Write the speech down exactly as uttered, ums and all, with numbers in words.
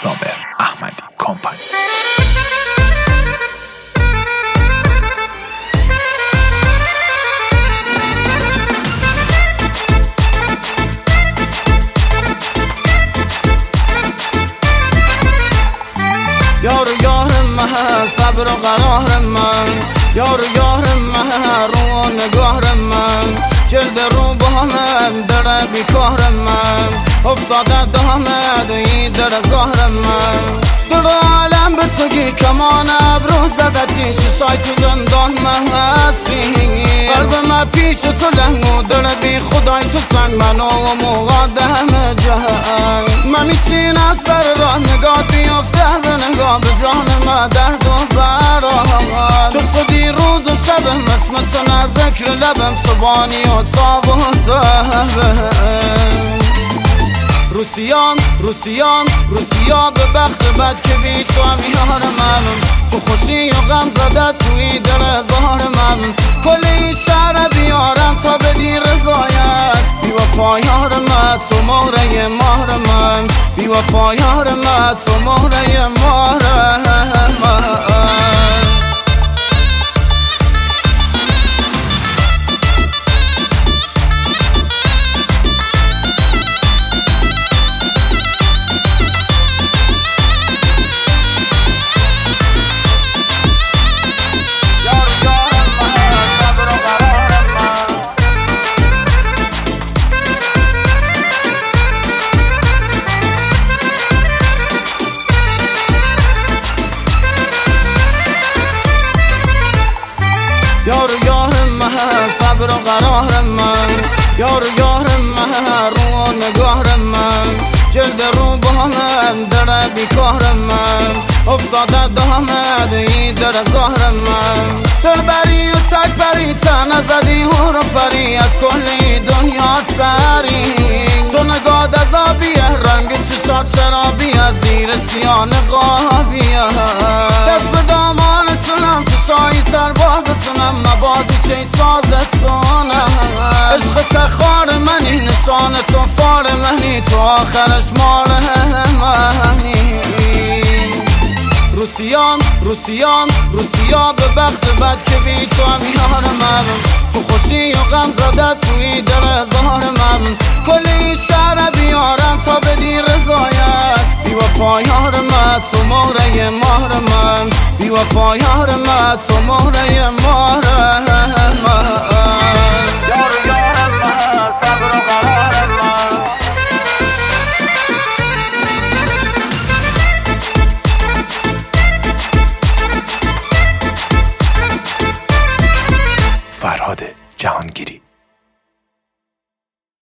صابر احمدی کمپانی. یار یار من صبر و قرار من، یار یار من رو نگاه من، جلد رو با من در بیکار من، افتاده دامد ای در زهر من، در عالم به تو گی کمان ابرو زدتی، چشای تو زندان من هستی، قلب من پیش تو لنگو در بی خدای تو سنگ منو و مقدم جهنگ، من میشینم سر راه نگاه بیافته به نگاه به جان من درد و برام، تو خودی روز و شبم اسم تو نه ذکر لبم، تو بانی و تاب و زهبم، روسیان روسیان روسیا به بخت بد که بی تو هم یار من، تو خوشی و غم زده توی دل زهر من، کل این شهر بیارم تا بدی رضایت، بی وفا یار من تو مهره مهر من، بی وفا یار من تو مهره مهر من. یار یار من صبر و قرار من، یار یار من رو نگاه من، جلد رو با من در بیکار من، افتاده دامد ای در زهر من، دل بری و تک بری تن زدی و رو پری از کل دنیا سری، تو نگاه دزابیه رنگ چشات شرابیه زیر سیان قابیه، دست به دامانتونم تو شایی سربازتونم، مبازی چه سازتونم، عشق تخار منی نشان تو فار منی، تو آخرش مال منی، روسیان روسیان روسیا به بخت بد که بی تو هم یار من، تو خوشی و غم زده توی دل زهر من، کل این شهر بیارم تا بدی رضایت، بی وفا یار من تو مهره مهر من، بی وفا یار من تو مهره مهر من. یار یار من صبر و قرار من، فرهاد جهانگیری.